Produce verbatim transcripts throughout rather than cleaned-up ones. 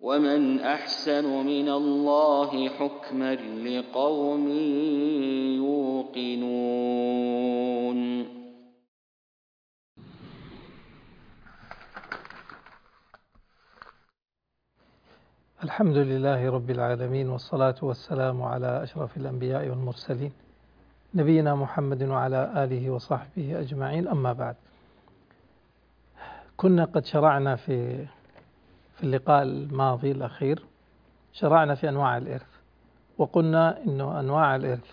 ومن أحسن من الله حكما لقوم يوقنون. الحمد لله رب العالمين، والصلاة والسلام على أشرف الأنبياء والمرسلين نبينا محمد وعلى آله وصحبه أجمعين. أما بعد، كنا قد شرعنا في في اللقاء الماضي الأخير شرعنا في أنواع الإرث، وقلنا إنه أنواع الإرث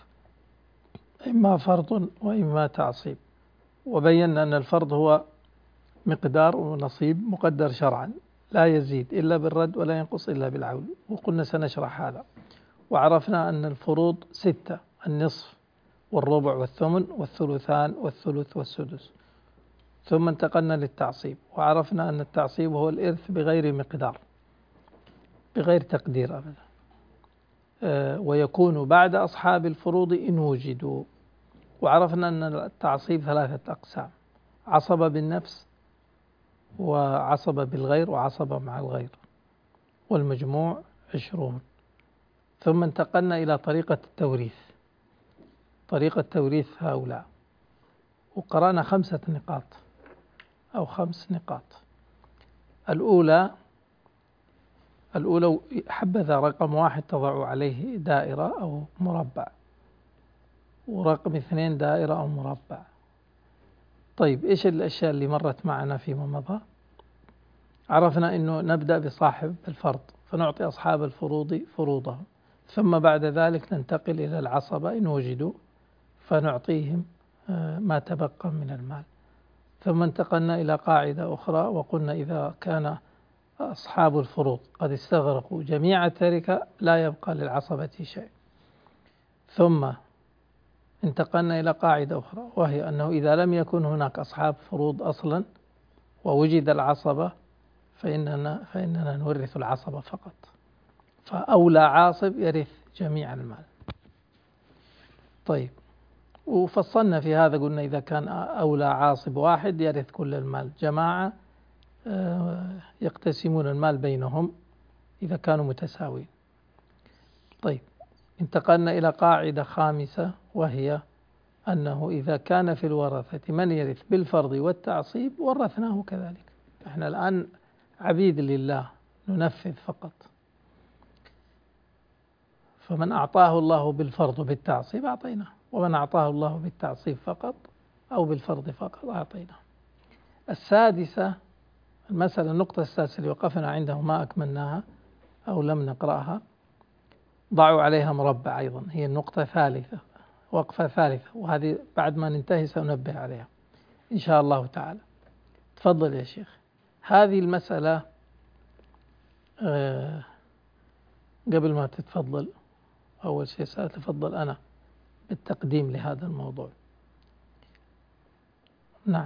إما فرض وإما تعصيب، وبينا أن الفرض هو مقدار ونصيب مقدر شرعا لا يزيد إلا بالرد ولا ينقص إلا بالعول، وقلنا سنشرح هذا. وعرفنا أن الفروض ستة: النصف والربع والثمن والثلثان والثلث والسدس. ثم انتقلنا للتعصيب، وعرفنا أن التعصيب هو الإرث بغير مقدار، بغير تقدير أبدا، أه ويكون بعد أصحاب الفروض إن وجدوا. وعرفنا أن التعصيب ثلاثة أقسام: عصبة بالنفس، وعصبة بالغير، وعصبة مع الغير، والمجموع عشرون. ثم انتقلنا إلى طريقة التوريث، طريقة توريث هؤلاء، وقرأنا خمسة نقاط أو خمس نقاط. الأولى الأولى حبذا رقم واحد تضع عليه دائرة أو مربع، ورقم اثنين دائرة أو مربع. طيب، إيش الأشياء اللي مرت معنا فيما مضى؟ عرفنا أنه نبدأ بصاحب الفرض فنعطي أصحاب الفروض فروضهم، ثم بعد ذلك ننتقل إلى العصبة إن وجدوا فنعطيهم ما تبقى من المال. ثم انتقلنا إلى قاعدة أخرى وقلنا إذا كان أصحاب الفروض قد استغرقوا جميع التركة لا يبقى للعصبة شيء. ثم انتقلنا إلى قاعدة أخرى، وهي أنه إذا لم يكن هناك أصحاب فروض أصلا ووجد العصبة فإننا, فإننا نورث العصبة فقط، فأولى عاصب يرث جميع المال. طيب، وفصلنا في هذا، قلنا إذا كان أولى عاصب واحد يرث كل المال، جماعة يقتسمون المال بينهم إذا كانوا متساوين. طيب، انتقلنا إلى قاعدة خامسة، وهي أنه إذا كان في الورثة من يرث بالفرض والتعصيب ورثناه كذلك. احنا الآن عبيد لله ننفذ فقط، فمن أعطاه الله بالفرض وبالتعصيب أعطيناه، ومن أعطاه الله بالتعصيب فقط أو بالفرض فقط أعطيناه. السادسة المسألة، النقطة السادسة اللي وقفنا عندها ما أكملناها أو لم نقرأها، ضعوا عليها مربع أيضا، هي النقطة ثالثة، وقفة ثالثة، وهذه بعد ما ننتهي سننبه عليها إن شاء الله تعالى. تفضل يا شيخ. هذه المسألة أه قبل ما تتفضل أول شيء سأتفضل أنا بالتقديم لهذا الموضوع. نعم،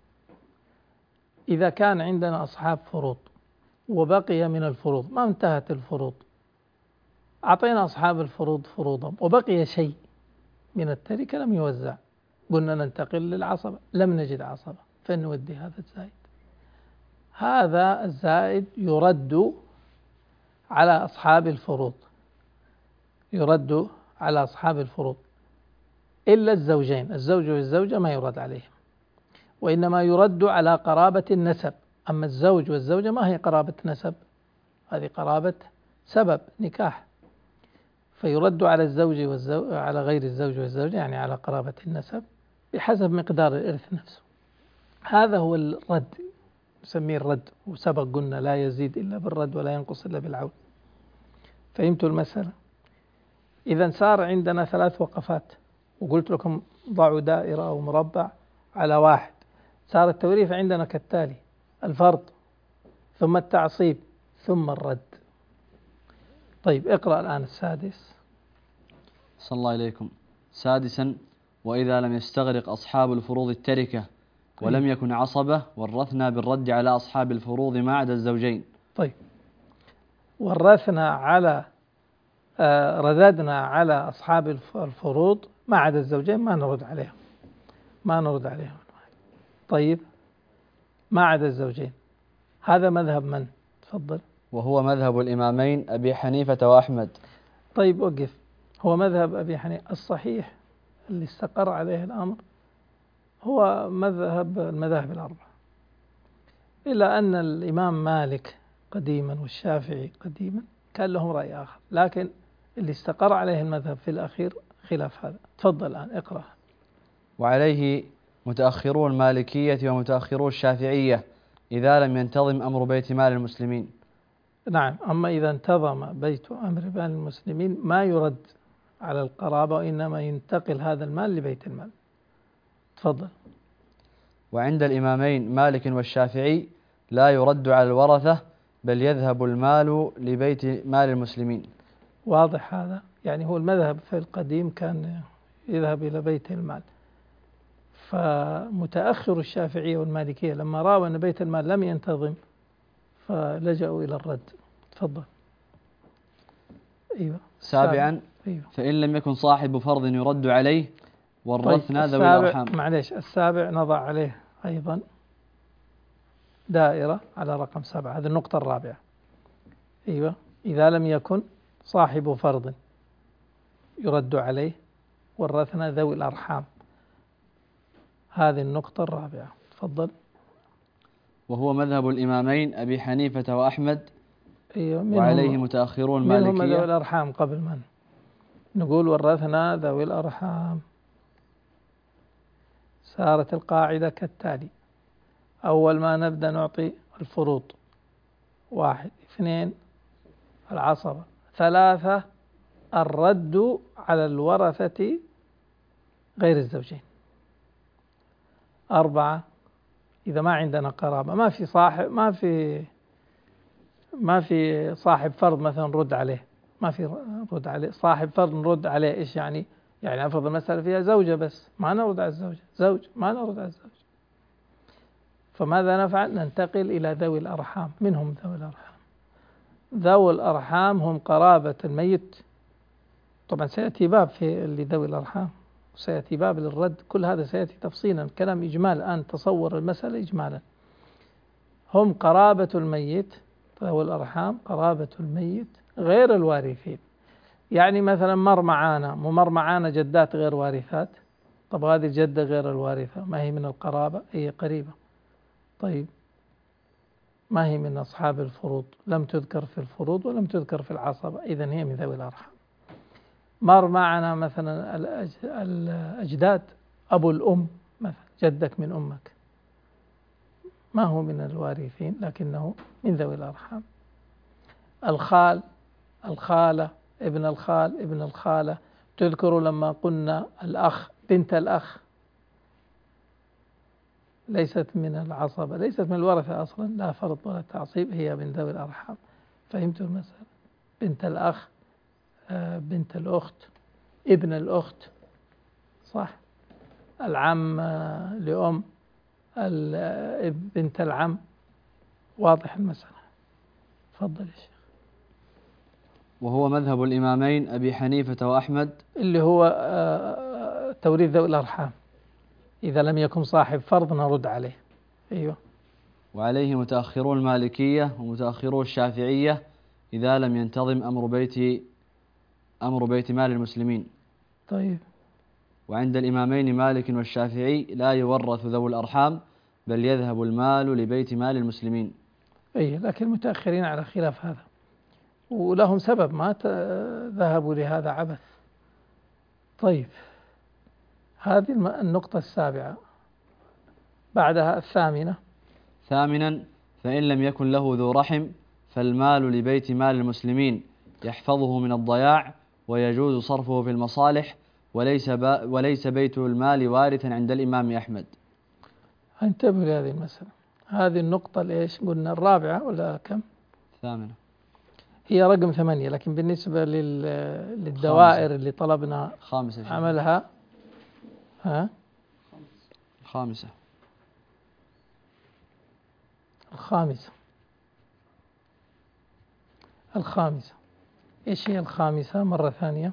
إذا كان عندنا أصحاب فروض وبقي من الفروض ما انتهت الفروض، أعطينا أصحاب الفروض فروضهم وبقي شيء من التركة لم يوزع، قلنا ننتقل للعصبة، لم نجد عصبة فنودي هذا الزائد. هذا الزائد يرد على أصحاب الفروض، يرد على أصحاب الفروض إلا الزوجين، الزوج والزوجة ما يرد عليهم، وإنما يرد على قرابة النسب. أما الزوج والزوجة ما هي قرابة نسب، هذه قرابة سبب نكاح، فيرد على الزوج والزوج على غير الزوج والزوجة، يعني على قرابة النسب بحسب مقدار الإرث نفسه. هذا هو الرد، نسميه الرد، وسبق قلنا لا يزيد إلا بالرد ولا ينقص إلا بالعود. فهمتوا المسألة؟ إذا صار عندنا ثلاث وقفات، وقلت لكم ضعوا دائرة أو مربع على واحد. صار التوريث عندنا كالتالي: الفرض، ثم التعصيب، ثم الرد. طيب، اقرأ الآن السادس. صلى الله عليكم. سادسا: وإذا لم يستغرق أصحاب الفروض التركة ولم طيب. يكن عصبة ورثنا بالرد على أصحاب الفروض ما عدا الزوجين. طيب، ورثنا على آه رددنا على أصحاب الفروض ما عدا الزوجين، ما نرد عليهم ما نرد عليهم طيب، ما عدا الزوجين، هذا مذهب من؟ تفضل. وهو مذهب الإمامين أبي حنيفة وأحمد. طيب وقف. هو مذهب أبي حنيفة الصحيح اللي استقر عليه الأمر هو مذهب المذاهب الأربعة، إلا أن الإمام مالك قديما والشافعي قديما كان لهم رأي آخر، لكن اللي استقر عليه المذهب في الأخير خلاف هذا. تفضل الآن اقرأ. وعليه متأخرو المالكية ومتأخرو الشافعية إذا لم ينتظم أمر بيت مال المسلمين. نعم، أما إذا انتظم بيت أمر مال المسلمين ما يرد على القرابة، وإنما ينتقل هذا المال لبيت المال. تفضل. وعند الإمامين مالك والشافعي لا يرد على الورثة بل يذهب المال لبيت مال المسلمين. واضح هذا؟ يعني هو المذهب في القديم كان يذهب إلى بيت المال، فمتأخر الشافعية والمالكية لما رأوا أن بيت المال لم ينتظم فلجأوا إلى الرد. تفضل. أيوة. سابعا أيوة. فإن لم يكن صاحب فرض يرد عليه ورثنا طيب ذوي الأرحام. معليش، السابع نضع عليه أيضا دائرة على رقم سبعة، هذه النقطة الرابعة. أيوة. إذا لم يكن صاحب فرض يرد عليه ورثنا ذوي الأرحام، هذه النقطة الرابعة. تفضل. وهو مذهب الإمامين أبي حنيفة وأحمد. أيوة. وعليه متأخرون المالكية. منهم ذوي الأرحام قبل من نقول ورثنا ذوي الأرحام. صارت القاعدة كالتالي: أول ما نبدأ نعطي الفروض: واحد، اثنين العصبة، ثلاثة الرد على الورثة غير الزوجين، أربعة إذا ما عندنا قرابة، ما في صاحب ما في ما في صاحب فرض مثلا نرد عليه، ما في رد عليه صاحب فرض نرد عليه. إيش يعني؟ يعني أفرض المسألة فيها زوجة بس ما نرد على الزوجة، زوج ما نرد على الزوج، فماذا نفعل؟ ننتقل إلى ذوي الأرحام. منهم ذوي الأرحام. ذوي الأرحام هم قرابة الميت. طبعا سيأتي باب في لذوي الأرحام وسيأتي باب للرد، كل هذا سيأتي تفصيلا، كلام إجمال الآن، تصور المسألة إجمالا. هم قرابة الميت، ذوي الأرحام قرابة الميت غير الوارثين. يعني مثلا مر معانا ممر معانا جدات غير وارثات، طب هذه الجدة غير الوارثة ما هي من القرابة؟ هي قريبة. طيب ما هي من أصحاب الفروض، لم تذكر في الفروض ولم تذكر في العصبة، إذن هي من ذوي الأرحام. مر معنا مثلا الأجداد، أبو الأم مثلا، جدك من أمك، ما هو من الوارثين لكنه من ذوي الأرحام. الخال، الخالة، ابن الخال، ابن الخالة. تذكروا لما قلنا الأخ، بنت الأخ ليست من العصبة، ليست من الورثة أصلا، لا فرض ولا تعصيب، هي من ذوي الأرحام. فهمتوا المسألة؟ بنت الأخ، بنت الأخت، ابن الأخت، صح؟ العم لأم، بنت العم. واضح المسألة؟ تفضل يا شيخ. وهو مذهب الإمامين أبي حنيفة وأحمد، اللي هو توريث ذوي الأرحام، إذا لم يكن صاحب فرض نرد عليه. أيوه. وعليه متأخرو المالكية ومتأخرو الشافعية إذا لم ينتظم أمر بيت أمر بيت مال المسلمين. طيب. وعند الإمامين مالك والشافعي لا يورث ذوي الأرحام بل يذهب المال لبيت مال المسلمين. أي، لكن المتأخرين على خلاف هذا، ولهم سبب، ما ذهبوا لهذا عبث. طيب، هذه النقطة السابعة. بعدها الثامنة. ثامنا فإن لم يكن له ذو رحم فالمال لبيت مال المسلمين يحفظه من الضياع ويجوز صرفه في المصالح، وليس وليس بيت المال وارثا عند الإمام أحمد. انتبهوا لهذه المسألة. هذه النقطة ليش قلنا الرابعة ولا كم؟ ثامنة. هي رقم ثمانية، لكن بالنسبة للدوائر خامسة. اللي طلبنا خامسة عملها. ها؟ خامسة. الخامسة. الخامسة. إيش هي الخامسة مرة ثانية؟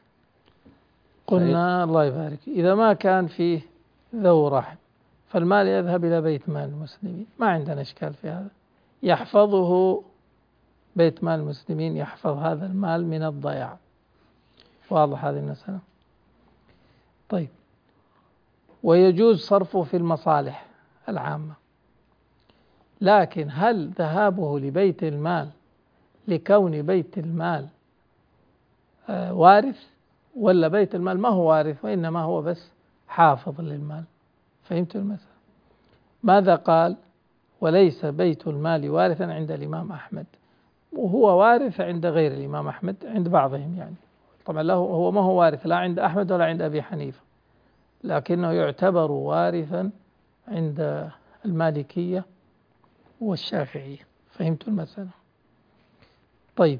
قلنا الله يبارك، إذا ما كان فيه ذو رحم فالمال يذهب إلى بيت مال المسلمين، ما عندنا إشكال في هذا. يحفظه بيت مال المسلمين يحفظ هذا المال من الضياع. واضح هذه المسألة؟ طيب، ويجوز صرفه في المصالح العامة، لكن هل ذهابه لبيت المال لكون بيت المال آه وارث، ولا بيت المال ما هو وارث وإنما هو بس حافظ للمال؟ فهمت المسألة؟ ماذا قال؟ وليس بيت المال وارثا عند الإمام أحمد، وهو وارث عند غير الإمام أحمد، عند بعضهم يعني. طبعا له هو ما هو وارث لا عند أحمد ولا عند أبي حنيفة، لكنه يعتبر وارثا عند المالكية والشافعية. فهمت المسألة؟ طيب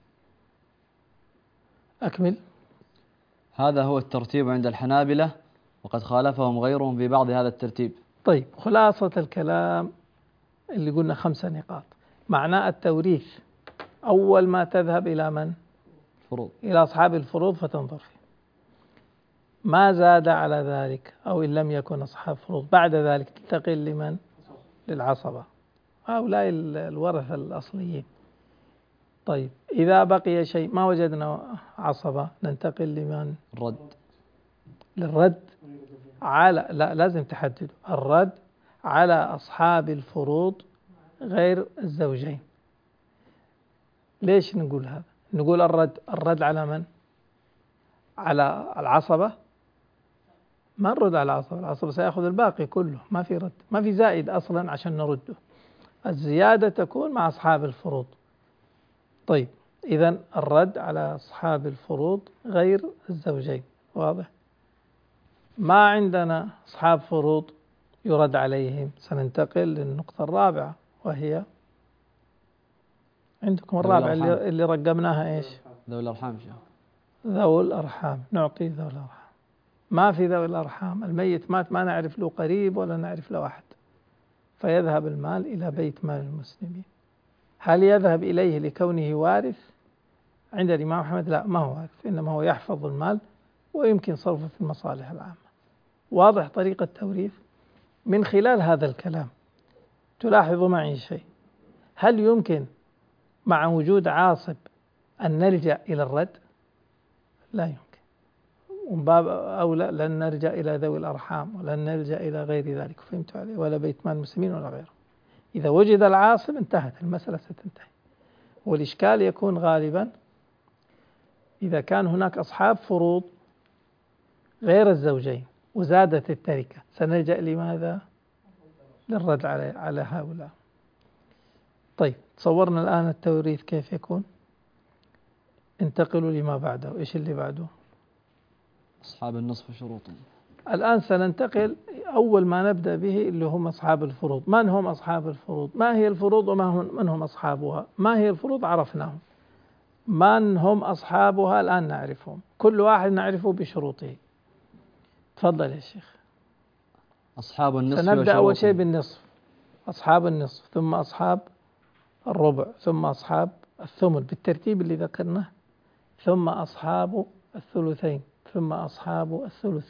أكمل. هذا هو الترتيب عند الحنابلة، وقد خالفهم غيرهم في بعض هذا الترتيب. طيب، خلاصة الكلام اللي قلنا خمسة نقاط. معناه التوريث أول ما تذهب إلى من؟ فروض. إلى أصحاب الفروض فتنظر فيه. ما زاد على ذلك أو إن لم يكن أصحاب فروض بعد ذلك تنتقل لمن؟ للعصبة، هؤلاء الورثة الأصليين. طيب، إذا بقي شيء ما وجدنا عصبة ننتقل لمن؟ الرد. للرد على، لا لازم تحدد الرد على أصحاب الفروض غير الزوجين. ليش نقول هذا؟ نقول الرد الرد على من؟ على العصبة؟ ما نرد على العصبة، العصبة سيأخذ الباقي كله، ما في رد، ما في زائد أصلا عشان نرده. الزيادة تكون مع أصحاب الفروض. طيب، إذن الرد على أصحاب الفروض غير الزوجين. واضح؟ ما عندنا أصحاب فروض يرد عليهم، سننتقل للنقطة الرابعة، وهي عندكم الرابعة اللي, اللي رقمناها إيش؟ ذوي الأرحام. شيخ ذوي الأرحام، نعطي ذوي الأرحام. ما في ذوي الأرحام، الميت مات ما نعرف له قريب ولا نعرف له أحد، فيذهب المال إلى بيت مال المسلمين. هل يذهب إليه لكونه وارث؟ عند الإمام أحمد لا، ما هو وارث، إنما هو يحفظ المال ويمكن صرفه في المصالح العامة. واضح طريقة التوريث؟ من خلال هذا الكلام تلاحظ معي شيء، هل يمكن مع وجود عاصب أن نلجأ إلى الرد؟ لا يمكن، ومن باب أولى لن نرجع إلى ذوي الأرحام ولن نلجأ إلى غير ذلك. فهمت عليه؟ ولا بيت مال المسلمين ولا غيره. إذا وجد العاصب انتهت المسألة، ستنتهي. والإشكال يكون غالبا إذا كان هناك أصحاب فروض غير الزوجين وزادت التركة، سنلجأ لماذا؟ للرد على على هؤلاء. طيب، تصورنا الآن التوريث كيف يكون؟ انتقلوا لما بعده. إيش اللي بعده؟ أصحاب النصف شروطهم. الآن سننتقل، أول ما نبدأ به اللي هم أصحاب الفروض. من هم أصحاب الفروض؟ ما هي الفروض وما هم من هم أصحابها؟ ما هي الفروض عرفناهم، من هم أصحابها الآن نعرفهم، كل واحد نعرفه بشروطه. تفضل يا شيخ. أصحاب النصف سنبدأ أول شيء بالنصف، أصحاب النصف، ثم أصحاب الربع، ثم أصحاب الثمن بالترتيب اللي ذكرناه، ثم أصحاب الثلثين، ثم أصحاب الثلث،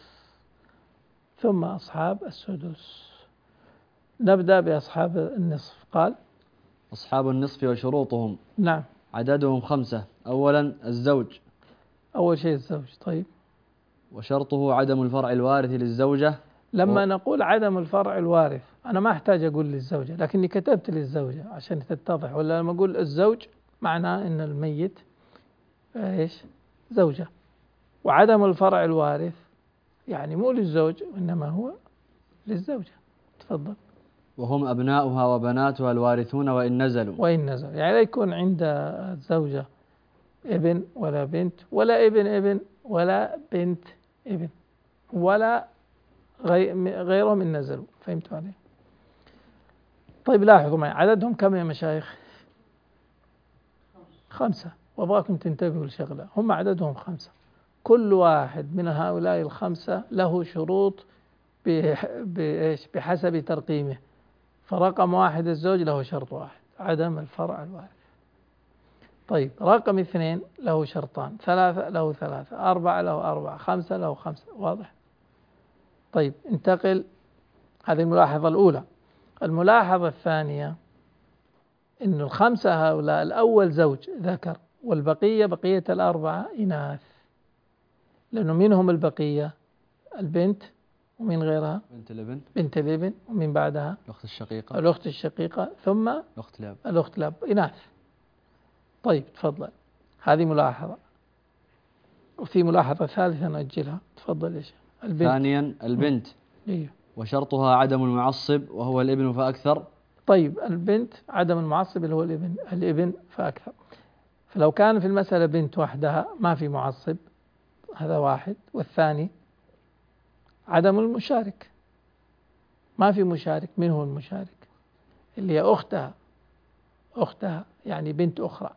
ثم أصحاب السدس. نبدأ بأصحاب النصف. قال أصحاب النصف وشروطهم. نعم. عددهم خمسة. أولا الزوج، أول شيء الزوج. طيب، وشرطه عدم الفرع الوارث للزوجة. لما و... نقول عدم الفرع الوارث أنا ما أحتاج أقول للزوجة، لكني كتبت للزوجة عشان تتضح. ولا لما أقول الزوج معناه أن الميت إيش؟ زوجة. وعدم الفرع الوارث يعني مو للزوج إنما هو للزوجة. تفضل. وهم أبناؤها وبناتها الوارثون وإن نزلوا. وإن نزلوا يعني لا يكون عند الزوجة ابن ولا بنت ولا ابن ابن ولا بنت ابن ولا غيرهم إن نزلوا. فهمتوا عليه؟ طيب، لاحظوا معي عددهم كم يا مشايخ؟ خمسة. وأبغاكم تنتبهوا لشغلة، هم عددهم خمسة، كل واحد من هؤلاء الخمسة له شروط بحسب ترقيمه. فرقم واحد الزوج له شرط واحد، عدم الفرع الوارث. طيب، رقم اثنين له شرطان، ثلاثة له ثلاثة، أربعة له أربعة، خمسة له خمسة. واضح؟ طيب، انتقل. هذه الملاحظة الأولى. الملاحظة الثانية إن الخمسة هؤلاء الأول زوج ذكر والبقية بقية الأربعة إناث، لأنه منهم البقية البنت ومن غيرها بنت الابن بنت الابن ومن بعدها الأخت الشقيقة الأخت الشقيقة ثم الأخت الأب الأخت الأب إناث. طيب تفضل، هذه ملاحظة. وفي ملاحظة ثالثة نأجلها، تفضل يا شيخ. البنت. ثانيا البنت إيه. وشرطها عدم المعصب وهو الابن فأكثر. طيب البنت عدم المعصب اللي هو الابن، الابن فأكثر. فلو كان في المسألة بنت وحدها ما في معصب، هذا واحد. والثاني عدم المشارك، ما في مشارك. من هو المشارك؟ اللي هي أختها، أختها يعني بنت أخرى.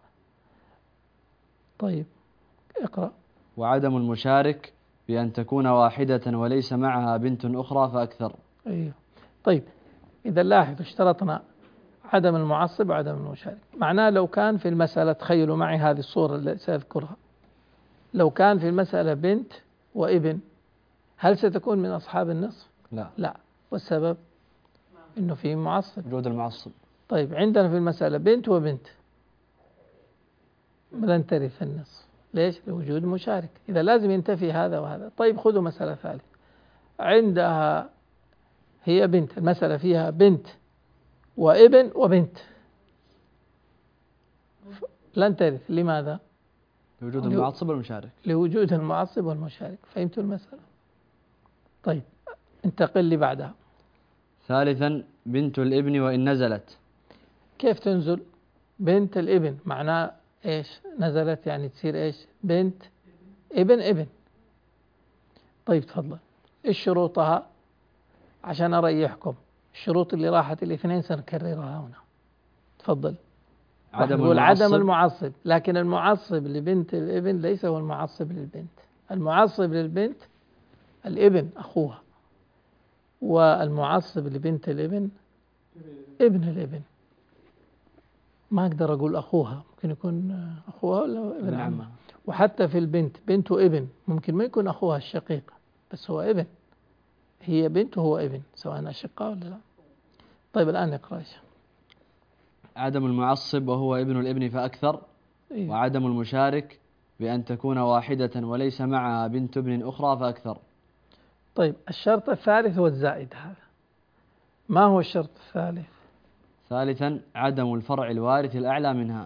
طيب اقرأ. وعدم المشارك بأن تكون واحدة وليس معها بنت أخرى فأكثر. أيوه. طيب إذا لاحظوا اشترطنا عدم المعصب وعدم المشارك، معناه لو كان في المسألة، تخيلوا معي هذه الصورة اللي سأذكرها، لو كان في المسألة بنت وابن، هل ستكون من أصحاب النصف؟ لا. لا. والسبب إنه في معصب، وجود المعصب. طيب عندنا في المسألة بنت وبنت لن ترث النصف. ليش؟ لوجود مشارك. إذا لازم ينتفي هذا وهذا. طيب خذوا مسألة ثالثة، عندها هي بنت، المسألة فيها بنت وابن وبنت، لن ترث. لماذا؟ لوجود المعصب والمشارك. لوجود المعصب والمشارك. فهمتوا المسألة؟ طيب انتقل لي بعدها. ثالثا بنت الابن وإن نزلت. كيف تنزل بنت الابن؟ معناه ايش نزلت؟ يعني تصير ايش؟ بنت ابن ابن. طيب تفضل، ايش شروطها عشان اريحكم؟ الشروط اللي راحت الاثنين سنكررها هنا. تفضل. عدم المعصب. عدم المعصب، لكن المعصب لبنت الابن ليس هو المعصب للبنت. المعصب للبنت الابن أخوها، والمعصب لبنت الابن ابن الابن. ما أقدر أقول أخوها، ممكن يكون أخوها ولا ابن عمها. وحتى في البنت بنت وابن ممكن ما يكون أخوها الشقيق، بس هو ابن، هي بنت وهو ابن، سواء أشقاء ولا لا. طيب الآن نقرأ. عدم المعصب وهو ابن الابن فأكثر. إيه؟ وعدم المشارك بأن تكون واحدة وليس معها بنت ابن أخرى فأكثر. طيب الشرط الثالث هو الزائد هذا. ما هو الشرط الثالث؟ ثالثا عدم الفرع الوارث الأعلى منها.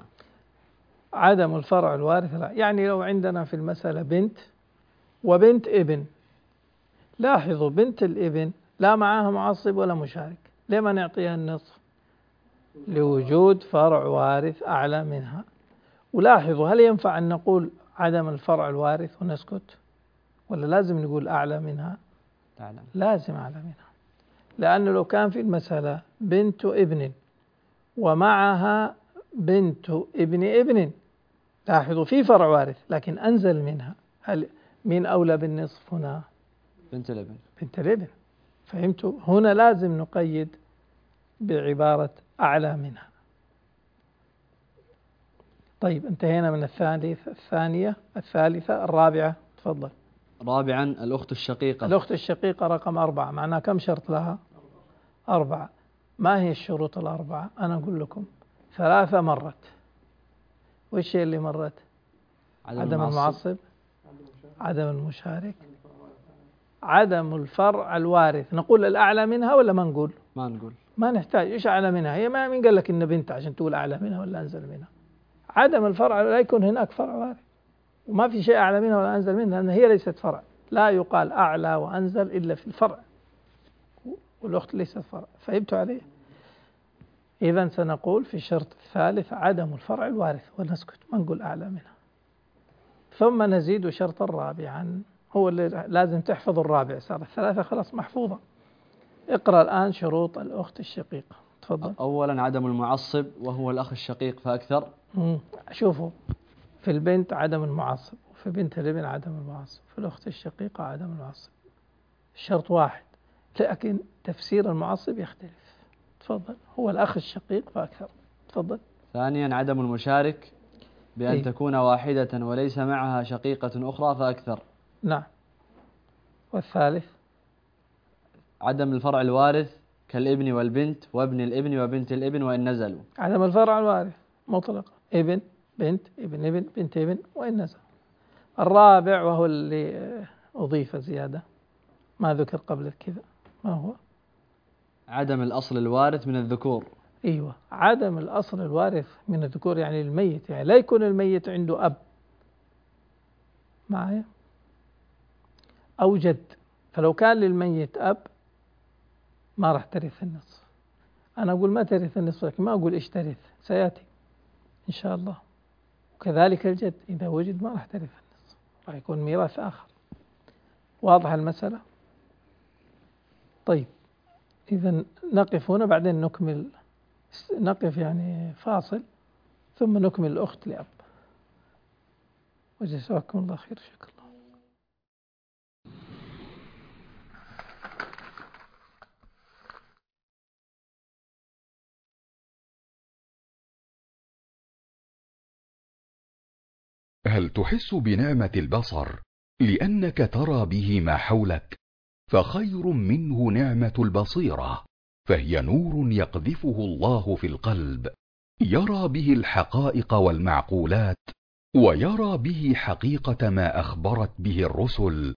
عدم الفرع الوارث لا. يعني لو عندنا في المسألة بنت وبنت ابن، لاحظوا بنت الابن لا معاها معصب ولا مشارك، ليه ما نعطيها النصف؟ لوجود فرع وارث أعلى منها. ولاحظوا، هل ينفع أن نقول عدم الفرع الوارث ونسكت، ولا لازم نقول أعلى منها؟ تعلم. لازم أعلى منها، لأنه لو كان في المسألة بنت ابن ومعها بنت ابن ابن، لاحظوا في فرع وارث لكن أنزل منها، هل من أولى بالنصف هنا؟ بنت الابن. بنت الابن. فهمتوا؟ هنا لازم نقيد بعبارة أعلى منها. طيب انتهينا من الثالث الثانية الثالثة الرابعة. تفضل. رابعا الأخت الشقيقة. الأخت الشقيقة رقم أربعة، معناها كم شرط لها؟ أربعة. ما هي الشروط الأربعة؟ أنا أقول لكم ثلاثة مرت. وإيش هي اللي مرت؟ عدم, عدم المعصب. المعصب، عدم المشارك، عدم الفرع الوارث. نقول الأعلى منها ولا ما نقول؟ ما نقول. ما نحتاج. إيش أعلى منها؟ هي ما مين قال لك إن بنت عشان تقول أعلى منها ولا أنزل منها؟ عدم الفرع، لا يكون هناك فرع وارث، وما في شيء أعلى منها ولا أنزل منها، لأن هي ليست فرع. لا يقال أعلى وأنزل إلا في الفرع، والأخت ليست فرع. فهمتوا عليه؟ إذن سنقول في الشرط الثالث عدم الفرع الوارث ونسكت، ما نقول أعلى منها. ثم نزيد شرطا رابعا، هو اللي لازم تحفظ الرابع، صار الثلاثة خلاص محفوظة. اقرأ الآن شروط الأخت الشقيقة. تفضل. أولا عدم المعصب وهو الأخ الشقيق فأكثر. مم. شوفوا، في البنت عدم المعصب، وفي بنت الابن عدم المعصب، في الأخت الشقيقة عدم المعصب. الشرط واحد، لكن تفسير المعصب يختلف. تفضل. هو الأخ الشقيق فأكثر. تفضل. ثانيا عدم المشارك بأن إيه؟ تكون واحدة وليس معها شقيقة أخرى فأكثر. نعم. والثالث عدم الفرع الوارث كالابن والبنت وابن الابن وبنت الابن وإن نزلوا. عدم الفرع الوارث مطلقا، ابن بنت ابن ابن بنت ابن وإن نزل. الرابع وهو اللي أضيف زيادة ما ذكر قبل كذا، ما هو؟ عدم الأصل الوارث من الذكور. أيوة، عدم الأصل الوارث من الذكور، يعني الميت، يعني لا يكون الميت عنده أب معايا أو جد، فلو كان للميت أب ما راح ترث النصف. أنا أقول ما ترث النصف لكن ما أقول إيش ترث، سيأتي إن شاء الله. وكذلك الجد إذا وجد ما راح ترث النصف، راح يكون ميراث آخر. واضح المسألة؟ طيب إذا نقف هنا، بعدين نكمل، نقف يعني فاصل ثم نكمل الأخت لأب. وجزاكم الله خير، شكرا الله. هل تحس بنعمة البصر لأنك ترى به ما حولك؟ فخير منه نعمة البصيرة، فهي نور يقذفه الله في القلب، يرى به الحقائق والمعقولات، ويرى به حقيقة ما أخبرت به الرسل،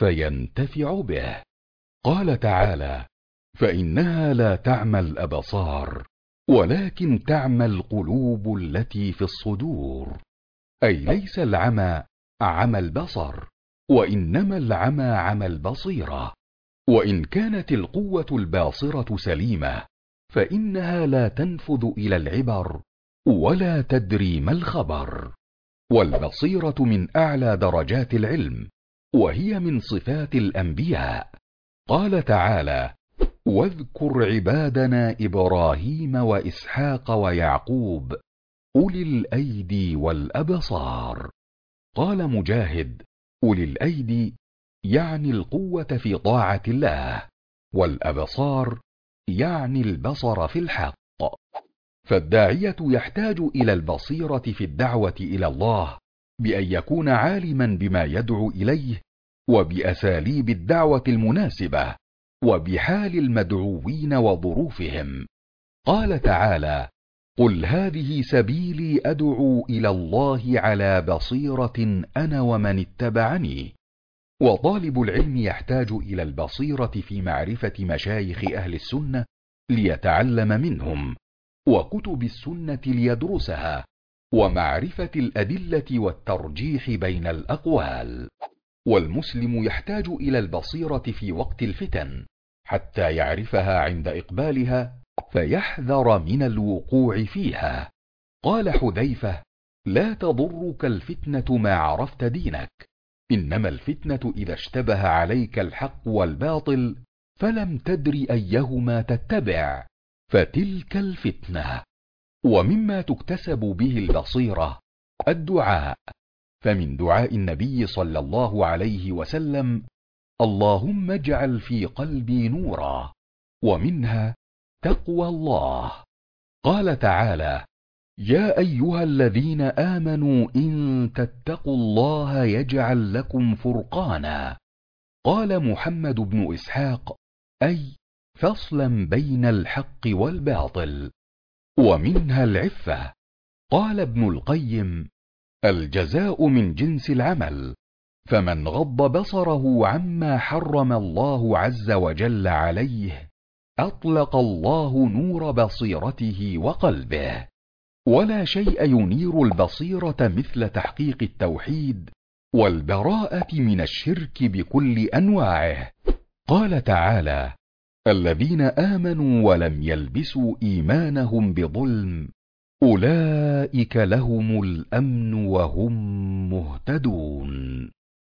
فينتفع به. قال تعالى: فإنها لا تعمى الأبصار ولكن تعمى القلوب التي في الصدور. أي ليس العمى عمى البصر، وإنما العمى عمى البصيرة. وإن كانت القوة الباصرة سليمة فإنها لا تنفذ إلى العبر ولا تدري ما الخبر. والبصيرة من أعلى درجات العلم، وهي من صفات الأنبياء. قال تعالى: واذكر عبادنا إبراهيم وإسحاق ويعقوب أولي الأيدي والأبصار. قال مجاهد: أولي الأيدي يعني القوة في طاعة الله، والأبصار يعني البصر في الحق. فالداعية يحتاج إلى البصيرة في الدعوة إلى الله، بأن يكون عالما بما يدعو إليه، وبأساليب الدعوة المناسبة، وبحال المدعوين وظروفهم. قال تعالى: قل هذه سبيلي أدعو إلى الله على بصيرة أنا ومن اتبعني. وطالب العلم يحتاج إلى البصيرة في معرفة مشايخ أهل السنة ليتعلم منهم، وكتب السنة ليدرسها، ومعرفة الأدلة والترجيح بين الأقوال. والمسلم يحتاج إلى البصيرة في وقت الفتن حتى يعرفها عند إقبالها، فيحذر من الوقوع فيها. قال حذيفة: لا تضرك الفتنة ما عرفت دينك، إنما الفتنة إذا اشتبه عليك الحق والباطل فلم تدر أيهما تتبع، فتلك الفتنة. ومما تكتسب به البصيرة الدعاء، فمن دعاء النبي صلى الله عليه وسلم: اللهم اجعل في قلبي نورا. ومنها تقوى الله. قال تعالى: يا أيها الذين آمنوا إن تتقوا الله يجعل لكم فرقانا. قال محمد بن إسحاق: أي فصلا بين الحق والباطل. ومنها العفة. قال ابن القيم: الجزاء من جنس العمل، فمن غض بصره عما حرم الله عز وجل عليه أطلق الله نور بصيرته وقلبه. ولا شيء ينير البصيرة مثل تحقيق التوحيد والبراءة من الشرك بكل أنواعه. قال تعالى: الذين آمنوا ولم يلبسوا إيمانهم بظلم أولئك لهم الأمن وهم مهتدون.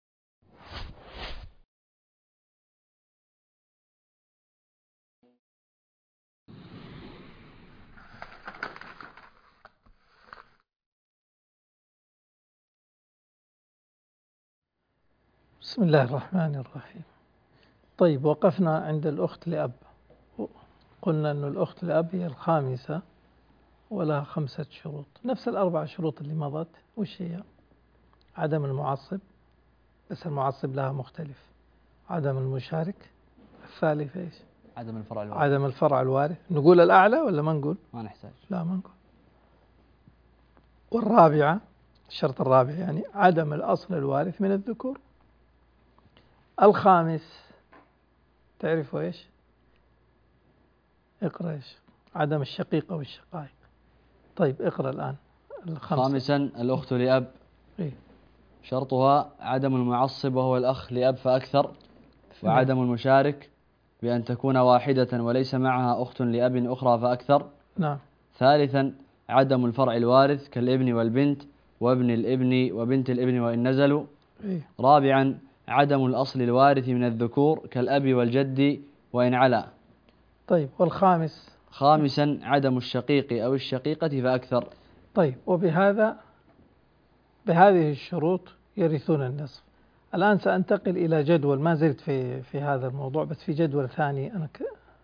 بسم الله الرحمن الرحيم. طيب، وقفنا عند الأخت لأب، قلنا أن الأخت لأب هي الخامسة ولها خمسة شروط، نفس الأربع شروط اللي مضت. وش هي؟ عدم المعصب، بس المعصب لها مختلف. عدم المشارك. الثالث إيش؟ عدم الفرع الوارث. عدم الفرع الوارث. نقول الأعلى ولا ما نقول؟ ما نحتاج. لا ما نقول. والرابعة، الشرط الرابع يعني عدم الأصل الوارث من الذكور. الخامس تعرفوا إيش؟ اقرأ إيش؟ عدم الشقيقة والشقائق. طيب اقرأ الآن الخمسة. خامسا الأخت لأب. إيه؟ شرطها عدم المعصب وهو الأخ لأب فأكثر، وعدم المشارك بأن تكون واحدة وليس معها أخت لأب أخرى فأكثر. نعم. ثالثا عدم الفرع الوارث كالابن والبنت وابن الابن وبنت الابن وإن نزلوا. إيه؟ رابعا عدم الأصل الوارث من الذكور كالأب والجد وإن علا. طيب والخامس؟ خامسا عدم الشقيق أو الشقيقة فأكثر. طيب وبهذا بهذه الشروط يرثون النصف. الآن سأنتقل إلى جدول، ما زلت في في هذا الموضوع بس في جدول ثاني أنا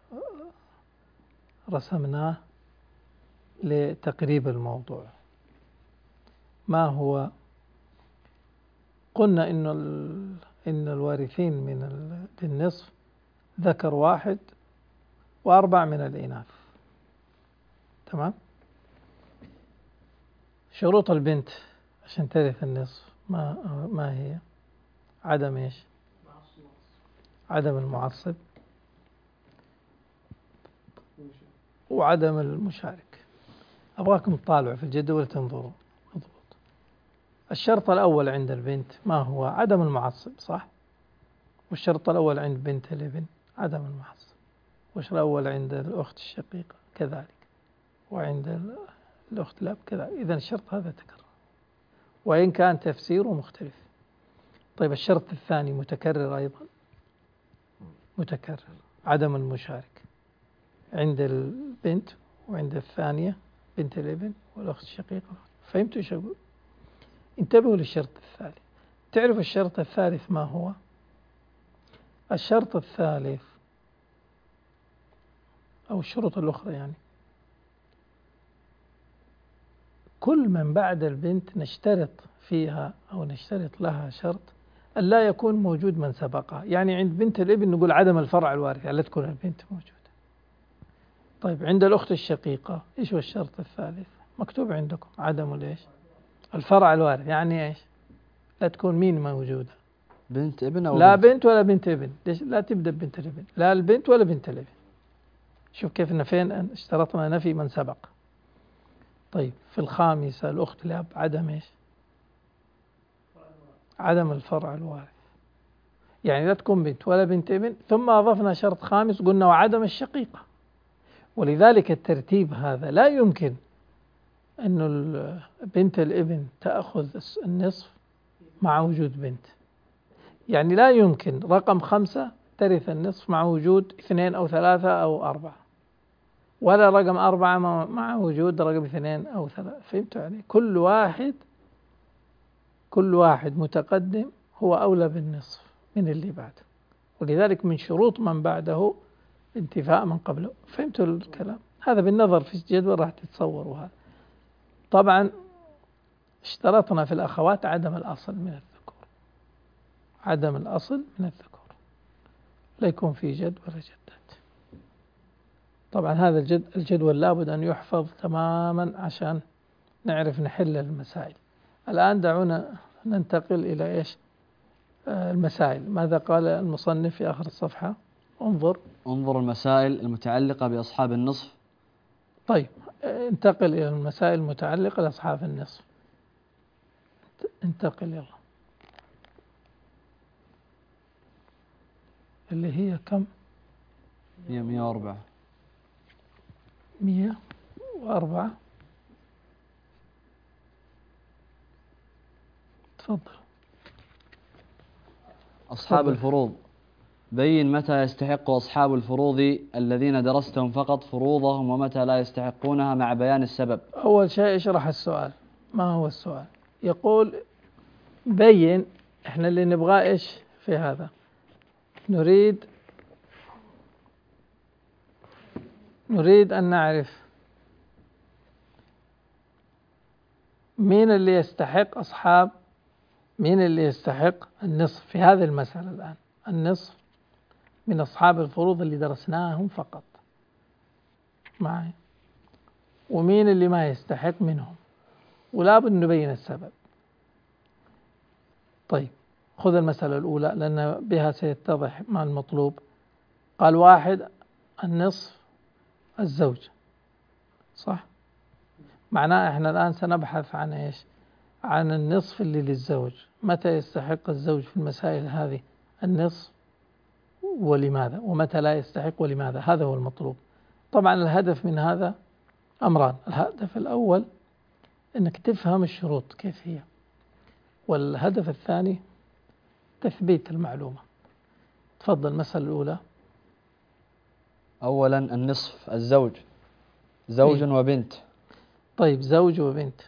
رسمناه لتقريب الموضوع. ما هو؟ قلنا إن إن الوارثين من النصف ذكر واحد وأربع من الإناث. تمام؟ شروط البنت عشان ترث النصف ما ما هي؟ عدم ايش؟ عدم المعصب وعدم المشارك. أبغاكم تطالعوا في الجدول تنظروا. مضبوط. الشرط الأول عند البنت ما هو؟ عدم المعصب، صح؟ والشرط الأول عند بنت الابن عدم المعصب، والشرط الأول عند الأخت الشقيقة كذلك، وعند الأخت الأب كذلك. إذن الشرط هذا تكرر وإن كان تفسيره مختلف. طيب الشرط الثاني متكرر أيضا، متكرر عدم المشارك عند البنت وعند الثانية بنت الابن والأخت الشقيقة. فهمتوا ايش أقول؟ انتبهوا للشرط الثالث. تعرف الشرط الثالث ما هو؟ الشرط الثالث أو الشروط الأخرى يعني كل من بعد البنت نشترط فيها أو نشترط لها شرط أن لا يكون موجود من سبقها. يعني عند بنت الابن نقول عدم الفرع الوارث، لا تكون البنت موجودة. طيب عند الأخت الشقيقة إيش هو الشرط الثالث؟ مكتوب عندكم عدم ليش؟ الفرع الوارث. يعني إيش؟ لا تكون مين موجودة؟ بنت ابن أو لا بنت, بنت ولا بنت ابن. ليش لا تبدأ بنت الابن؟ لا البنت ولا بنت الابن. شوف كيف نفين اشترطنا نفي من سبق. طيب في الخامسة الأخت لأب عدم إيش؟ عدم الفرع الوارث. يعني لا تكون بنت ولا بنت ابن. ثم أضفنا شرط خامس قلنا وعدم الشقيقة. ولذلك الترتيب هذا لا يمكن أن بنت الابن تأخذ النصف مع وجود بنت. يعني لا يمكن رقم خمسة ترث النصف مع وجود اثنين أو ثلاثة أو أربعة، ولا رقم أربعة مع وجود رقم اثنين أو ثلاثة. فهمتوا علي؟ كل واحد كل واحد متقدم هو أولى بالنصف من اللي بعده. ولذلك من شروط من بعده انتفاء من قبله. فهمتوا الكلام؟ هذا بالنظر في الجدول راح تتصوروا هذا. طبعا اشترطنا في الأخوات عدم الأصل من الذكور. عدم الأصل من الذكور لا يكون في جد ولا جدات. طبعا هذا الجد الجدول لابد أن يحفظ تماما عشان نعرف نحل المسائل. الآن دعونا ننتقل إلى إيش؟ آه المسائل. ماذا قال المصنف في آخر الصفحة؟ انظر انظر المسائل المتعلقة بأصحاب النصف. طيب انتقل إلى المسائل المتعلقة بأصحاب النصف. انتقل يلا. اللي هي كم؟ مئة وأربعة. مئة وأربعة. تفضل. أصحاب تفضل. الفروض. بين متى يستحق أصحاب الفروض الذين درستهم فقط فروضهم ومتى لا يستحقونها مع بيان السبب. أول شيء اشرح السؤال. ما هو السؤال؟ يقول بين. احنا اللي نبغاه ايش في هذا؟ نريد نريد أن نعرف مين اللي يستحق أصحاب مين اللي يستحق النصف في هذه المسألة الآن. النصف من أصحاب الفروض اللي درسناهم فقط معي، ومين اللي ما يستحق منهم، ولا بد نبين السبب. طيب خذ المسألة الأولى لأن بها سيتضح ما المطلوب. قال واحد النصف الزوج، صح؟ معناه احنا الآن سنبحث عن ايش؟ عن النصف اللي للزوج. متى يستحق الزوج في المسائل هذه النصف ولماذا، ومتى لا يستحق ولماذا؟ هذا هو المطلوب. طبعا الهدف من هذا أمران. الهدف الأول أنك تفهم الشروط كيف هي، والهدف الثاني تثبيت المعلومة. تفضل. المسألة الأولى. أولا النصف الزوج، زوج إيه؟ وبنت. طيب زوج وبنت،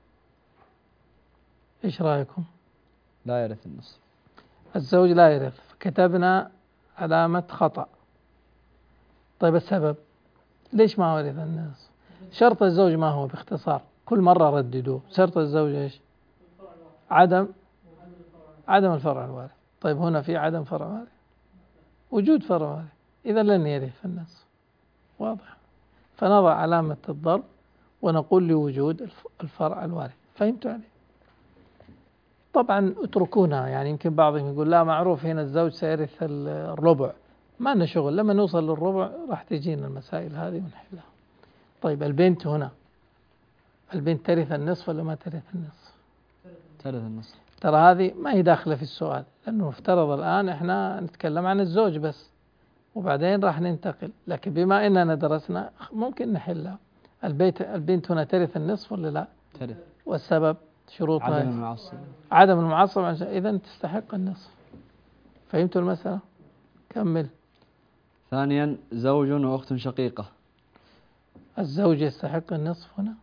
إيش رأيكم؟ لا يرث النصف. الزوج لا يرث، كتبنا علامة خطأ. طيب السبب ليش ما ورث النصف؟ شرط الزوج ما هو باختصار؟ كل مرة رددوه. شرط الزوج ايش؟ عدم عدم الفرع الوارث. طيب هنا في عدم فرع وارث، وجود فرع وارث، إذا لن يرث النصف. واضح؟ فنضع علامة الضرب ونقول لوجود الفرع الوارث. فهمتوا عليه؟ طبعا اتركونا، يعني يمكن بعضهم يقول لا معروف هنا الزوج سيرث الربع، ما لنا شغل، لما نوصل للربع راح تجينا المسائل هذه ونحلها. طيب البنت هنا، البنت ترث النصف ولا ما ترث النصف؟ ترث النصف. ترى هذه ما هي داخلة في السؤال، لأنه مفترض الآن إحنا نتكلم عن الزوج بس، وبعدين راح ننتقل. لكن بما إننا درسنا ممكن نحلها. البيت البنت هنا ترث النصف ولا لا؟ ترث. والسبب شروطها عدم المعصب. عدم المعصب، إذا تستحق النصف. فهمتوا المسألة؟ كمل. ثانيا زوج وأخت شقيقة. الزوج يستحق النصف هنا؟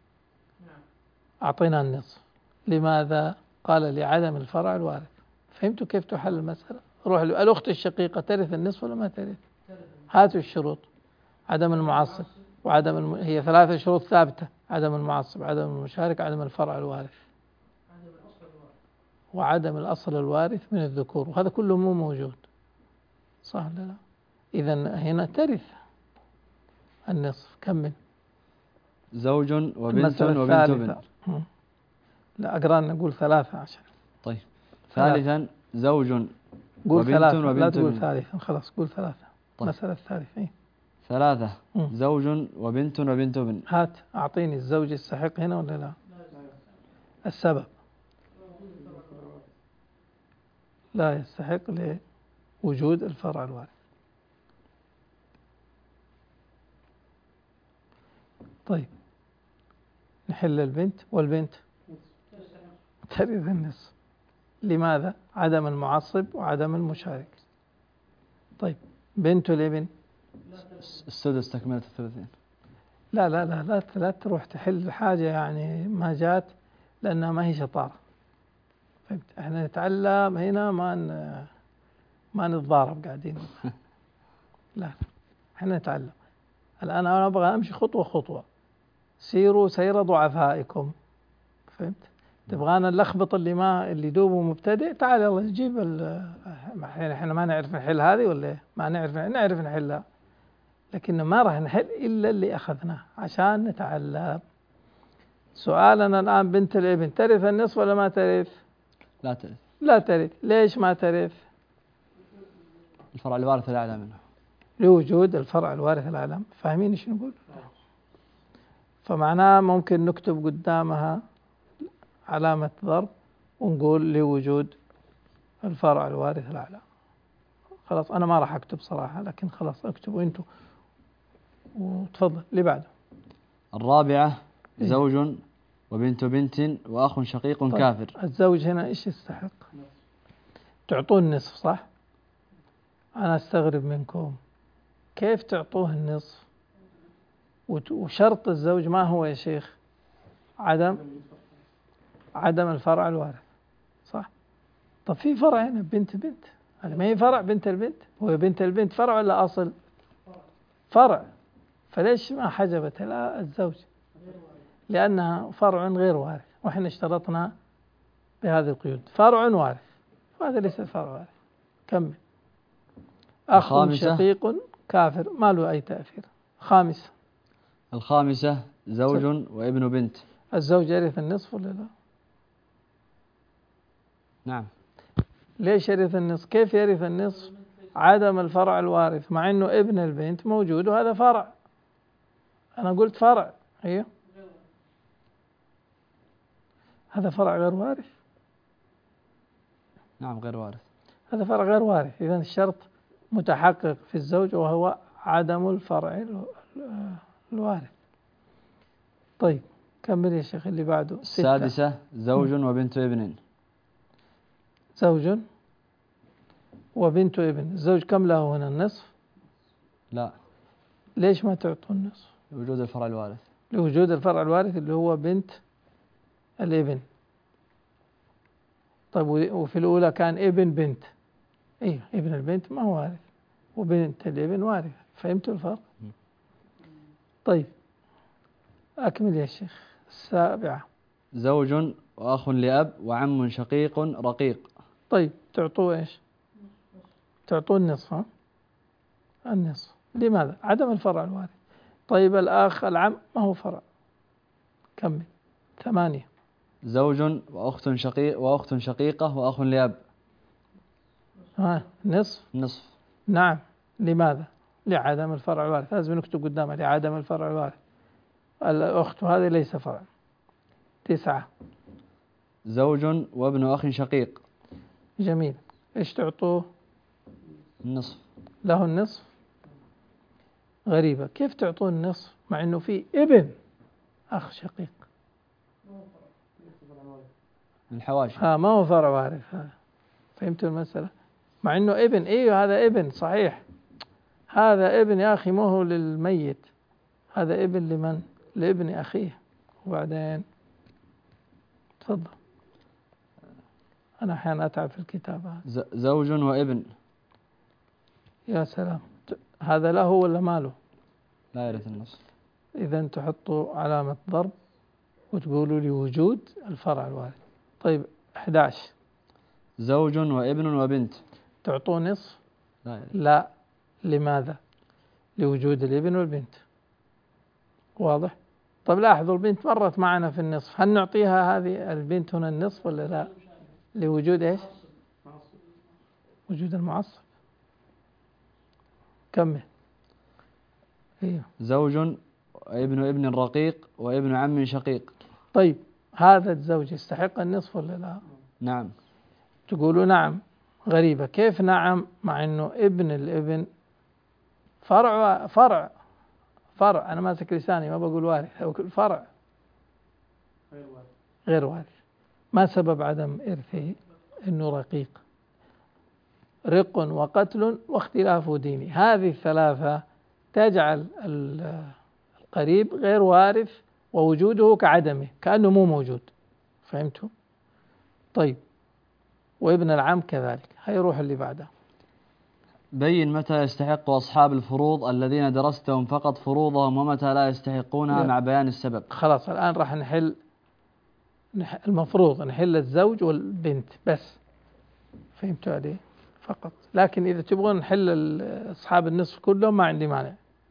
أعطينا النصف. لماذا؟ قال لعدم الفرع الوارث. فهمتوا كيف تحل المسألة؟ روح الأخت الشقيقة ترث النصف ولا ما ترث؟ هاتوا الشروط. عدم المعصب وعدم الم... هي ثلاثة شروط ثابتة: عدم المعصب، عدم المشارك، عدم الفرع الوارث، وعدم الأصل الوارث من الذكور، وهذا كله مو موجود، صح ولا لا؟ إذن هنا ترث النصف. كمل. زوج وبنت وبنت بنت. لا أقرأ نقول ثلاثة عشان. طيب. ثالثا زوج قول وبنت ثلاثة، وبنت لا تقول بنت. ثالثا، خلاص قول ثلاثة. طيب. مسألة الثالثة إيه؟ ثلاثة مم. زوج وبنت وبنت بنت. هات أعطيني الزوج يستحق هنا ولا لا؟ السبب لا يستحق لوجود الفرع الوارث. طيب نحل البنت. والبنت ترث النصف. لماذا؟ عدم المعصب وعدم المشارك. طيب بنت الابن السدس تكملة الثلاثين. لا لا لا لا لا تروح تحل حاجة يعني ما جات، لأنها ما هي شطارة. فهمت؟ احنا نتعلم هنا، ما ن... ما نتضارب قاعدين. لا احنا نتعلم الآن. أنا أبغى أمشي خطوة خطوة. سيروا سير ضعفائكم. فهمت؟ تبغانا نلخبط اللي ما اللي دوبه مبتدئ؟ تعال يلا نجيب ال... احنا ما نعرف نحل هذه ولا إيه؟ ما نعرف نعرف نحلها، لكن ما راح نحل إلا اللي أخذناه عشان نتعلم. سؤالنا الآن: بنت الابن ترث النصف ولا ما ترث؟ لا ترث. لا ترث. ليش ما ترث؟ الفرع الوارث الأعلى منه. لوجود الفرع الوارث الأعلى. فاهمين ايش نقول؟ فمعناه ممكن نكتب قدامها علامة ضرب ونقول لوجود الفرع الوارث الأعلى. خلاص أنا ما راح أكتب صراحة، لكن خلاص أكتبوا أنتوا. وتفضل اللي بعده. الرابعة زوج وبنت بنت وأخ شقيق طيب. كافر. الزوج هنا إيش يستحق؟ تعطوه النصف صح؟ أنا أستغرب منكم، كيف تعطوه النصف وشرط الزوج ما هو يا شيخ؟ عدم عدم الفرع الوارث، صح؟ طب في فرع هنا بنت بنت، هذا ما هي فرع بنت البنت؟ هو بنت البنت فرع ولا أصل؟ فرع. فليش ما حجبت الزوج؟ لأنها فرع غير وارث، وإحنا اشترطنا بهذه القيود فرع وارث، وهذا ليس فرع وارث. كمل. أخ الخامسة شقيق كافر ما له أي تأثير. خامسة الخامسة زوج وابن بنت. الزوج يرث النصف ولا لا؟ نعم. ليش يرث النصف؟ كيف يرث النصف؟ عدم الفرع الوارث، مع أنه ابن البنت موجود وهذا فرع. أنا قلت فرع. أيوه هذا فرع غير وارث. نعم غير وارث. هذا فرع غير وارث. إذن الشرط متحقق في الزوج وهو عدم الفرع الوارث. طيب كمل يا شيخ اللي بعده. السادسة زوج وبنت ابن. زوج وبنت ابن. الزوج كم له هنا؟ النصف؟ لا. ليش ما تعطوا النصف؟ لوجود الفرع الوارث. لوجود الفرع الوارث اللي هو بنت الابن. طيب وفي الأولى كان ابن بنت. إيه ابن البنت ما هو وارث وبنت الابن وارث. فهمتوا الفرق؟ طيب أكمل يا شيخ. السابعة زوج وأخ لأب وعم شقيق رقيق. طيب تعطوه إيش؟ تعطوه النصف. ها؟ النصف. لماذا؟ عدم الفرع الوارث. طيب الأخ العم ما هو فرع. كمل. ثمانية زوج وأخت شقيق وأخت شقيقة وأخ لأب. ها نصف. نصف. نعم. لماذا؟ لعدم الفرع الوارث. لازم نكتب قدامها لعدم الفرع الوارث. الأخت هذه ليس فرع. تسعة زوج وابن أخ شقيق. جميل. إيش تعطوه؟ النصف. له النصف. غريبة كيف تعطوه النصف مع أنه في ابن أخ شقيق؟ من الحواشي. ها ما هو فرع وارث. ها فهمتوا المسألة؟ مع أنه ابن. إيه هذا ابن صحيح. هذا ابن يا أخي ما هو للميت. هذا ابن لمن؟ لابن أخيه. وبعدين تفضل. أنا أحيانا أتعب في الكتابة. زوج وابن. يا سلام. هذا له ولا ماله؟ لا يرث النصف. إذا تحطوا علامة ضرب وتقولوا لي وجود الفرع الوارث. طيب أحد عشر زوج وابن وبنت. تعطوه نصف؟ لا يرث. لا. لماذا؟ لوجود الابن والبنت. واضح؟ طيب لاحظوا البنت مرت معنا في النصف. هل نعطيها هذه البنت هنا النصف ولا لا؟ لوجود إيش؟ وجود المعصب. كمل. إيه. زوج وابن ابن رقيق وابن عم شقيق. طيب هذا الزوج يستحق النصف ولا لا؟ نعم. تقولوا نعم. غريبة كيف نعم مع أنه ابن الابن فرع فرع فرع. أنا ماسك لساني ما بقول وارث بقول فرع غير وارث. ما سبب عدم إرثه؟ أنه رقيق. رق وقتل واختلاف ديني. هذه الثلاثة تجعل القريب غير وارث ووجوده كعدمه كأنه مو موجود. فهمتوا؟ طيب وابن العم كذلك. هيروح اللي بعده. بين متى يستحق أصحاب الفروض الذين درستهم فقط فروضهم ومتى لا يستحقونها لا. مع بيان السبب. خلاص الآن راح نحل المفروض نحل الزوج والبنت بس. فهمتوا عليه؟ فقط. لكن إذا تبغون نحل أصحاب النصف كلهم ما عندي مانع.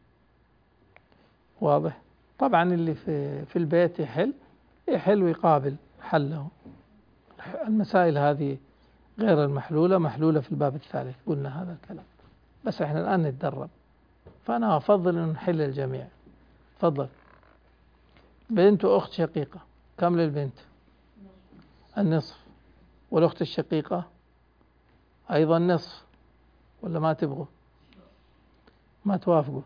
واضح؟ طبعا اللي في في البيت يحل يحل ويقابل حله. المسائل هذه غير المحلولة محلولة في الباب الثالث. قلنا هذا الكلام بس احنا الآن نتدرب. فأنا أفضل أن نحل الجميع. تفضل. بنت وأخت شقيقة. كم للبنت؟ النصف. والأخت الشقيقة أيضا نصف. ولا ما تبغوا؟ ما توافقوا؟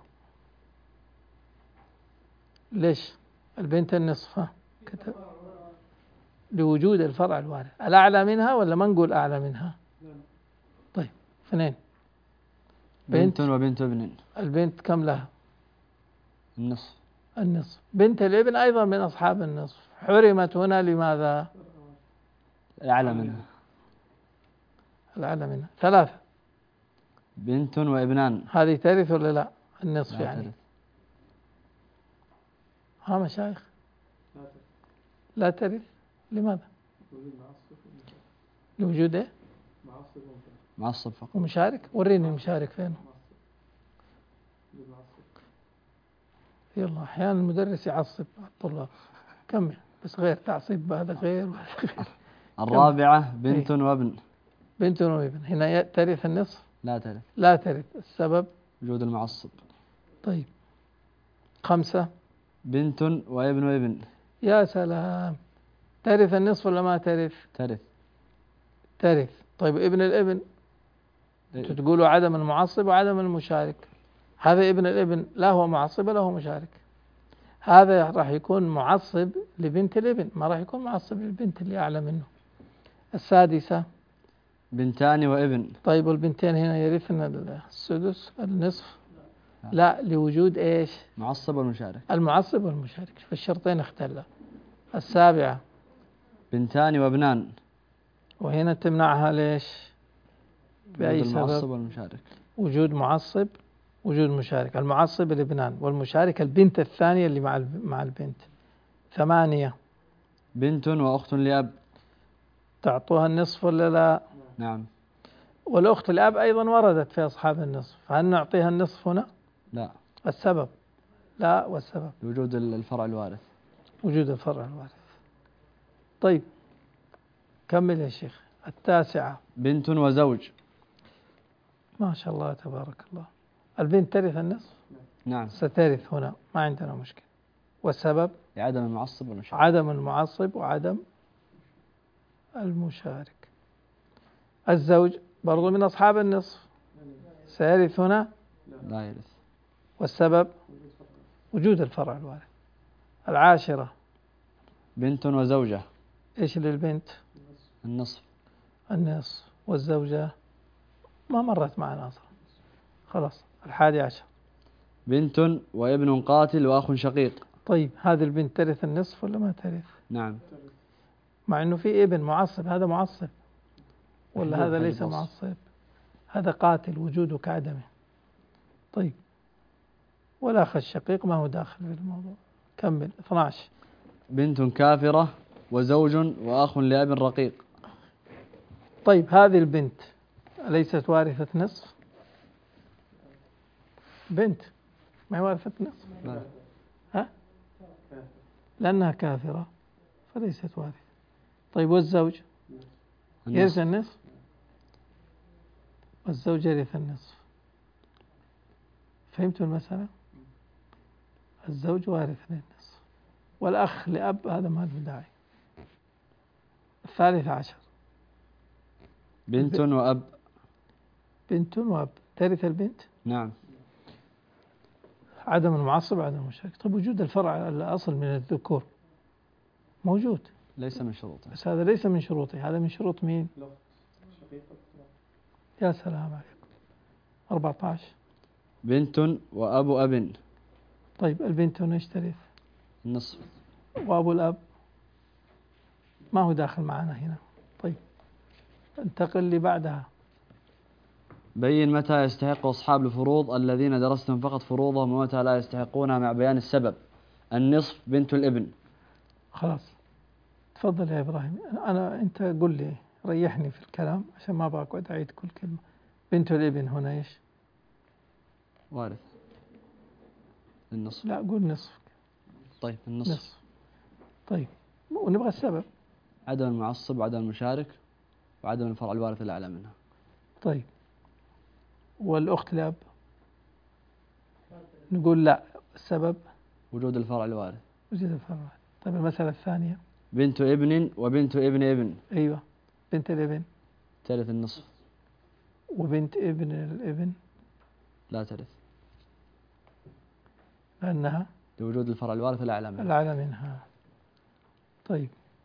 ليش؟ البنت النصف. ها كتب لوجود الفرع الوارث. الأعلى منها ولا ما نقول أعلى منها؟ طيب اثنين. بنت وبنت ابن. البنت كم لها؟ النصف. النصف. بنت الابن أيضا من أصحاب النصف. حرمت هنا لماذا؟ الأعلى منها. الأعلى منها. ثلاثة. بنت وابنان. هذه ترث ولا لا؟ النصف لا يعني ترث. ها مشايخ لا ترث. لماذا؟ لوجود ايه؟ معصب فقط. ومشارك. وريني المشارك فين. يلا أحيانا المدرس يعصب الطلاب. كمل بس غير تعصيب، هذا غير وهذا غير. الرابعة بنت وابن. بنت وابن هنا ترث النصف؟ لا ترث. لا ترث. السبب؟ وجود المعصب. طيب خمسة بنت وابن وابن. يا سلام. ترث النصف ولا ما ترث؟ ترث. ترث. طيب ابن الابن إيه. تقولوا عدم المعصب وعدم المشارك. هذا ابن الابن لا هو معصب ولا هو مشارك. هذا راح يكون معصب لبنت الابن، ما راح يكون معصب للبنت اللي أعلى منه. السادسة بنتان وابن. طيب والبنتين هنا يرثن السدس النصف؟ لا، لوجود ايش؟ معصب والمشارك. المعصب والمشارك، فالشرطين اختلوا. السابعة بنتان وابنان. وهنا تمنعها ليش؟ بأي سبب؟ المعصب والمشارك. وجود معصب وجود مشارك. المعصب الابنان والمشارك البنت الثانية اللي مع مع البنت. ثمانية بنت وأخت لأب. تعطوها النصف ولا لا؟ نعم. والأخت الأب أيضا وردت في أصحاب النصف، فهل نعطيها النصف هنا؟ لا. السبب؟ لا. والسبب؟ وجود الفرع الوارث. وجود الفرع الوارث. طيب كمل يا شيخ. التاسعة بنت وزوج. ما شاء الله تبارك الله. البنت ترث النصف؟ نعم. سترث هنا، ما عندنا مشكلة. والسبب؟ عدم المعصب والمشارك. عدم المعصب وعدم المشارك. الزوج برضو من أصحاب النصف، سيرث هنا؟ لا يرث. والسبب؟ وجود الفرع الوارث. العاشرة بنت وزوجة. إيش للبنت؟ النصف. النصف. والزوجة ما مرت معنا أصلا. خلاص. الحادي عشر بنت وابن قاتل وأخ شقيق. طيب هذه البنت ترث النصف ولا ما ترث؟ نعم. مع أنه في ابن معصب، هذا معصب ولا هذا ليس معصب؟ هذا قاتل وجوده كعدمه. طيب والأخ الشقيق ما هو داخل في الموضوع. كمل. اثنا عشر بنت كافرة وزوج وأخ لأب رقيق. طيب هذه البنت ليست وارثة نصف؟ بنت ما هي وارثة نصف؟ لا. ها؟ لأنها كافرة فليست وارثة. طيب والزوج يرث النصف؟ والزوج يرث النصف. فهمتوا المسألة؟ الزوج وارث للنصف والأخ لأب هذا ما له داعي. الثالث عشر بنت وأب. بنت وأب ترث البنت؟ نعم. عدم المعصب عدم المشارك. طيب وجود الفرع الأصل من الذكور موجود، ليس من شروطه. بس هذا ليس من شروطه. هذا من شروط مين؟ يا سلام عليكم. أربعة عشر بنت وأب أب. طيب البنت هنا ايش ترث؟ النصف. وأبو الأب ما هو داخل معنا هنا. طيب انتقل لي بعدها. بين متى يستحق أصحاب الفروض الذين درستم فقط فروضهم ومتى لا يستحقونها مع بيان السبب. النصف بنت الابن. خلاص تفضل يا إبراهيم. أنا أنت قل لي ريحني في الكلام عشان ما بقعد أعيد كل كلمة. بنت الابن هنا إيش؟ وارث. النصف. لا قول نصف. طيب النصف. نصف. طيب ونبغى السبب. عدم المعصب وعدم المشارك وعدم الفرع الوارث الأعلى منها. طيب والأخت لأب نقول لا. السبب؟ وجود الفرع الوارث. وجود الفرع. طيب المسألة الثانية. بنت ابن وبنت ابن ابن. أيوة. بنت الابن ترث النصف. وبنت ابن الابن لا ترث لأنها لوجود الفرع الوارث الأعلى منها. الأعلى منها. طيب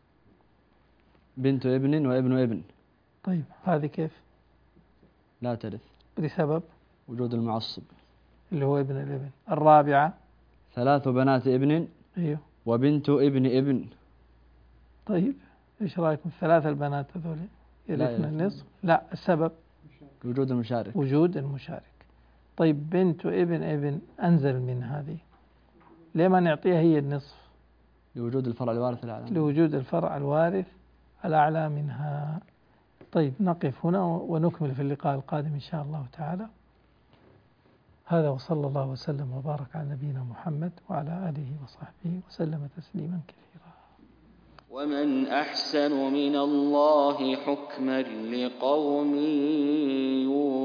بنت ابن وابن ابن. طيب هذه كيف؟ لا ترث بسبب وجود المعصب اللي هو ابن الابن. الرابعة ثلاث بنات ابن. أيوه. وبنت ابن ابن. طيب إيش رأيكم الثلاثة البنات هذول يرثن النصف؟ لا. السبب؟ وجود المشارك. وجود المشارك. طيب بنت ابن ابن أنزل من هذه، ليه ما نعطيها هي النصف؟ لوجود الفرع الوارث الأعلى. لوجود الفرع الوارث الأعلى منها. طيب نقف هنا ونكمل في اللقاء القادم إن شاء الله تعالى. هذا وصلى الله وسلم وبارك على نبينا محمد وعلى آله وصحبه وسلم تسليما كثيرا. ومن أحسن من الله حكما لقوم يوقنون.